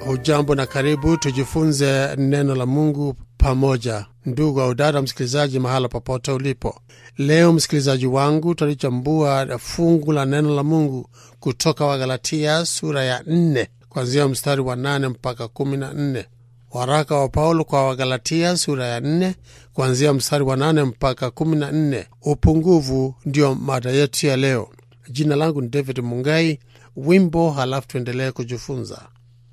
Hujambo na karibu tujifunze neno la Mungu pamoja. Ndugu au dada msikilizaji, mahala popote ulipo. Leo msikilizaji wangu, tutalichambua fungu la neno la Mungu kutoka Wagalatia sura ya 4 kuanzia mstari wa 8 mpaka 14. Waraka wa Paulo kwa Wagalatia sura ya 4 kuanzia mstari wa 8 mpaka 14. Upungufu ndio mada yetu ya leo. Jina langu ni David Mungai. Wimbo halafu tuendelee kujifunza.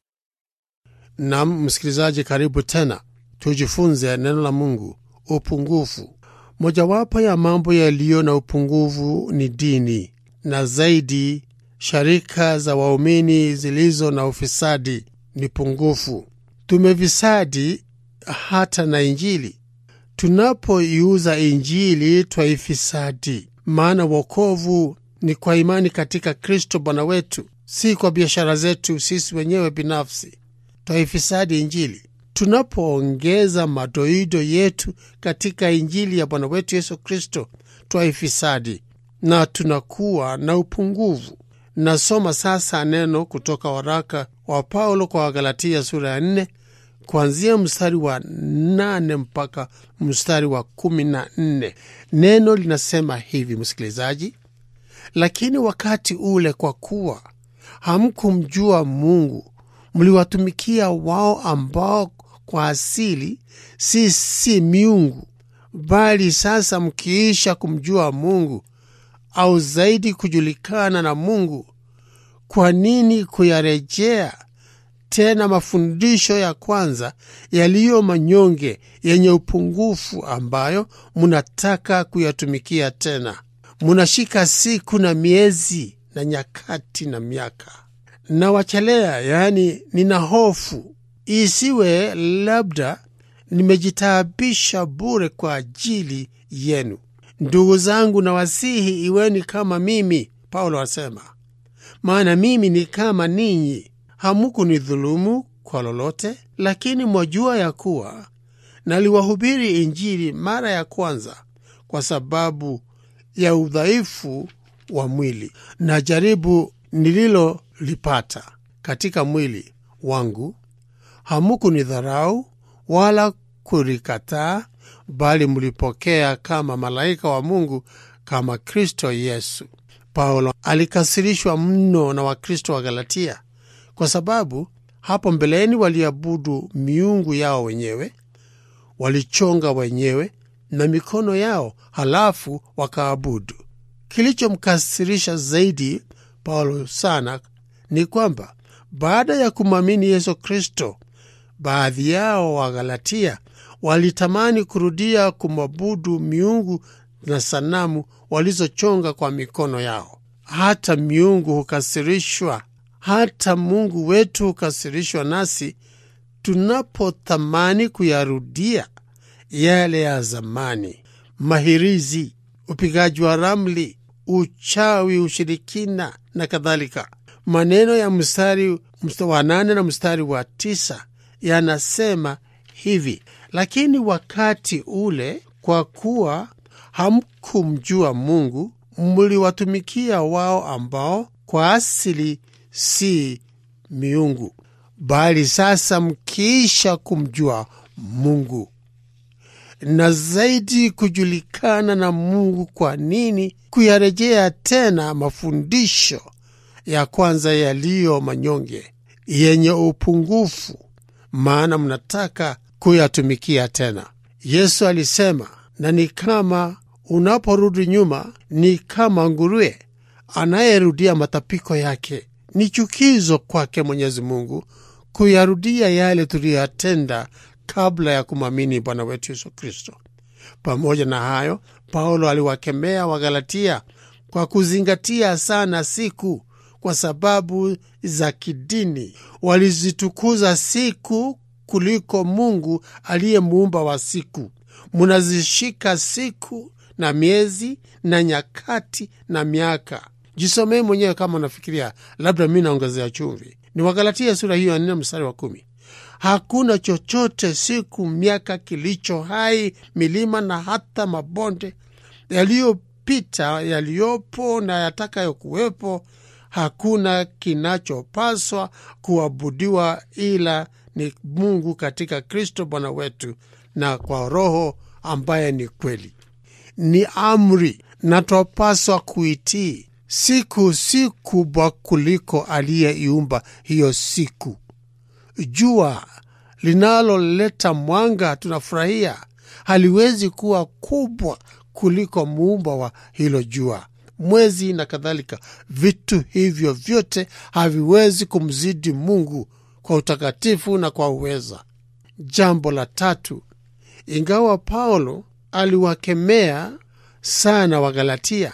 Msikilizaji, karibu tena. Tujifunze neno la Mungu. Upungufu. Mojawapo ya mambo yaliyo na upungufu ni dini, na zaidi sharika za waumini zilizo na ufisadi ni pungufu. Tumefisadi hata na Injili. Tunapoiuza Injili twaifisadi, maana wokovu ni kwa imani katika Kristo Bwana wetu, si kwa biashara zetu sisi wenyewe binafsi. Twaifisadi Injili. Tunapoongeza madoido yetu katika Injili ya Bwana wetu Yesu Kristo, twaifisadi na tunakuwa na upungufu. Nasoma sasa neno kutoka waraka wa Paulo kwa Wagalatia sura ya 4 kuanzia mstari wa 8 mpaka mstari wa 14. Neno linasema hivi, msikilizaji: lakini wakati ule, kwa kuwa hamkumjua Mungu, mliwatumikia wao ambao kwa asili si miungu. Bali sasa mkiisha kumjua Mungu, au zaidi kujulikana na Mungu, kwa nini kuyarejea tena mafundisho ya kwanza yaliyo manyonge, yenye upungufu, ambayo munataka kuyatumikia tena? Munashika siku na miezi na nyakati na miaka. Na wachelea, yani nina hofu isiwe labda nimejitaabisha bure kwa ajili yenu. Ndugu zangu, na wasihi iweni kama mimi, Paulo asema, maana mimi ni kama ninyi. Hamukunidhulumu kwa lolote, lakini mwajua ya kuwa naliwahubiri Injili mara ya kwanza kwa sababu ya udhaifu wa mwili. Na jaribu nililolipata katika mwili wangu hamukunidharau wala kulikataa, bali mlipokea kama malaika wa Mungu, kama Kristo Yesu. Paulo alikasirishwa mno na Wakristo wa Galatia kwa sababu hapo mbeleni waliabudu miungu yao wenyewe, walichonga wenyewe na mikono yao, halafu wakaabudu. Kilichomkasirisha zaidi Paulo sana ni kwamba baada ya kumwamini Yesu Kristo, baadhi yao wa Galatia walitamani kurudia kumwabudu miungu na sanamu walizochonga kwa mikono yao. Hata miungu hukasirishwa, hata Mungu wetu hukasirishwa nasi tunapotamani kuyarudia yale ya zamani: mahirizi, upigaji wa ramli, uchawi, ushirikina na kadhalika. Maneno ya mstari wa 8 na mstari wa 9 yanasema hivi: lakini wakati ule, kwa kuwa hamkumjua Mungu, mliwatumikia wao ambao kwa asili si miungu. Bali sasa mkiisha kumjua Mungu, na zaidi kujulikana na Mungu, kwa nini kuyarejea tena mafundisho ya kwanza yaliyo manyonge, yenye upungufu, maana mnataka kuyatumikia tena? Yesu alisema, na ni kama unaporudi nyuma, ni kama nguruwe anayerudia matapiko yake. Ni chukizo kwake Mwenyezi Mungu kuyarudia yale tuliyotenda kabla ya kumwamini Bwana wetu Yesu Kristo. Pamoja na hayo, Paulo aliwakemea Wagalatia kwa kuzingatia sana siku kwa sababu za kidini. Walizitukuza siku kuliko Mungu aliyemuumba wa siku. Munazishika siku na miezi na nyakati na miaka. Jisomee mwenyewe kama unafikiria labda mimi naongezea chumvi. Ni Wagalatia sura hiyo ya 4 mstari wa 10. Hakuna chochote, siku, miaka, kilicho hai, milima na hata mabonde, yaliyopita, yaliyopo na yatakayokuwepo, hakuna kinachopaswa kuabudiwa ila ni Mungu katika Kristo Bwana wetu, na kwa Roho ambaye ni kweli. Ni amri na twapaswa kuitii. Siku si kubwa kuliko aliyeiumba hiyo siku. Jua linaloleta mwanga tunafurahia haliwezi kuwa kubwa kuliko muumba wa hilo jua, mwezi na kadhalika. Vitu hivyo vyote haviwezi kumzidi Mungu kwa utakatifu na kwa uweza. Jambo la tatu, ingawa Paulo aliwakemea sana Wagalatia,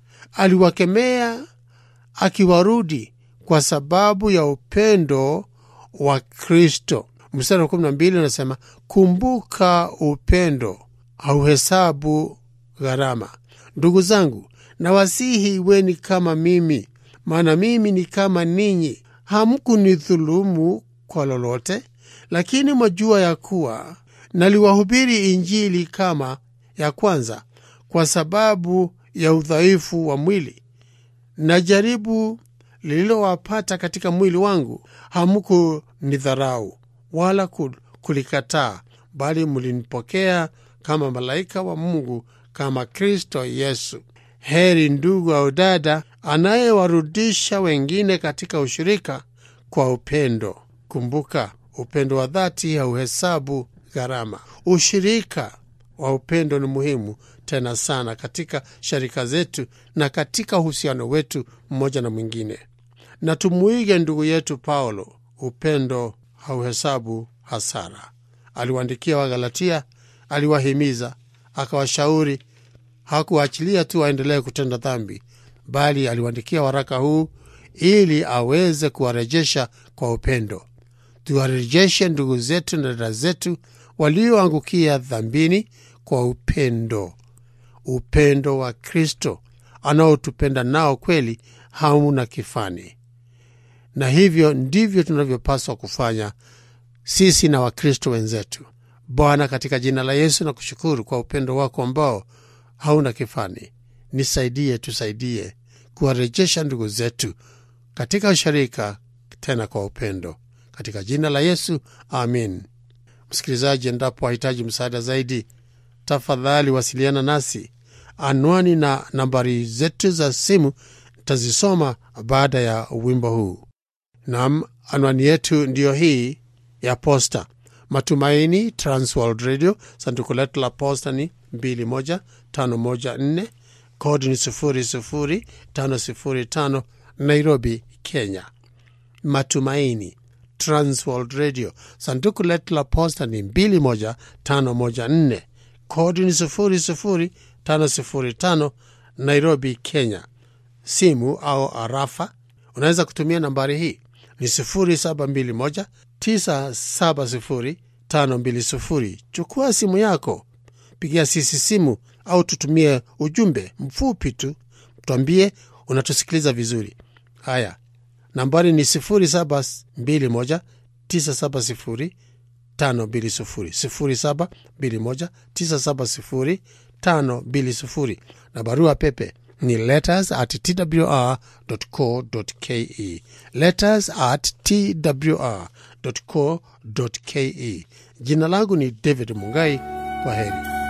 aliwakemea akiwarudi kwa sababu ya upendo wa Kristo. Mstari wa 12 unasema, kumbuka upendo, hauhesabu gharama. Ndugu zangu, nawasihi weni kama mimi, maana mimi ni kama ninyi. Hamkunidhulumu kwa lolote, lakini mwajua ya kuwa naliwahubiri Injili kama ya kwanza kwa sababu ya udhaifu wa mwili. Na jaribu lililowapata katika mwili wangu hamkunidharau wala kulikataa, bali mlinipokea kama malaika wa Mungu, kama Kristo Yesu. Heri ndugu au dada anayewarudisha wengine katika ushirika kwa upendo. Kumbuka, upendo wa dhati hauhesabu gharama. Ushirika wa upendo ni muhimu tena sana katika sharika zetu na katika uhusiano wetu mmoja na mwingine. Na tumuige ndugu yetu Paulo, upendo hauhesabu hasara. Aliwaandikia Wagalatia, aliwahimiza, akawashauri. Hakuachilia tu waendelee kutenda dhambi, bali aliwaandikia waraka huu ili aweze kuwarejesha kwa upendo. Tuwarejeshe ndugu zetu na dada zetu walioangukia dhambini kwa upendo. Upendo wa Kristo anaotupenda nao kweli hauna kifani. Na hivyo ndivyo tunavyopaswa kufanya sisi na Wakristo wenzetu. Bwana, katika jina la Yesu na kushukuru kwa upendo wako ambao hauna kifani. Nisaidie, tusaidie kuwarejesha ndugu zetu katika usharika tena kwa upendo. Katika jina la Yesu, amin. Msikilizaji, endapo wahitaji msaada zaidi, tafadhali wasiliana nasi. Anwani na nambari zetu za simu tazisoma baada ya wimbo huu. Naam, anwani yetu ndiyo hii ya posta: Matumaini Transworld Radio, sanduku letu la posta ni 21514, kodi ni 00505, Nairobi, Kenya. Matumaini Transworld Radio, sanduku letu la posta ni 21514, kodi ni 00505, Nairobi, Kenya. Simu au arafa unaweza kutumia nambari hii ni 0721970520. Chukua simu yako, pigia sisi simu au tutumie ujumbe mfupi tu, tuambie unatusikiliza vizuri. Haya, nambari ni 0721970520, 0721970520, na barua pepe ni letters@twr.co.ke, letters@twr.co.ke. Jina langu ni David Mungai. Kwa heri.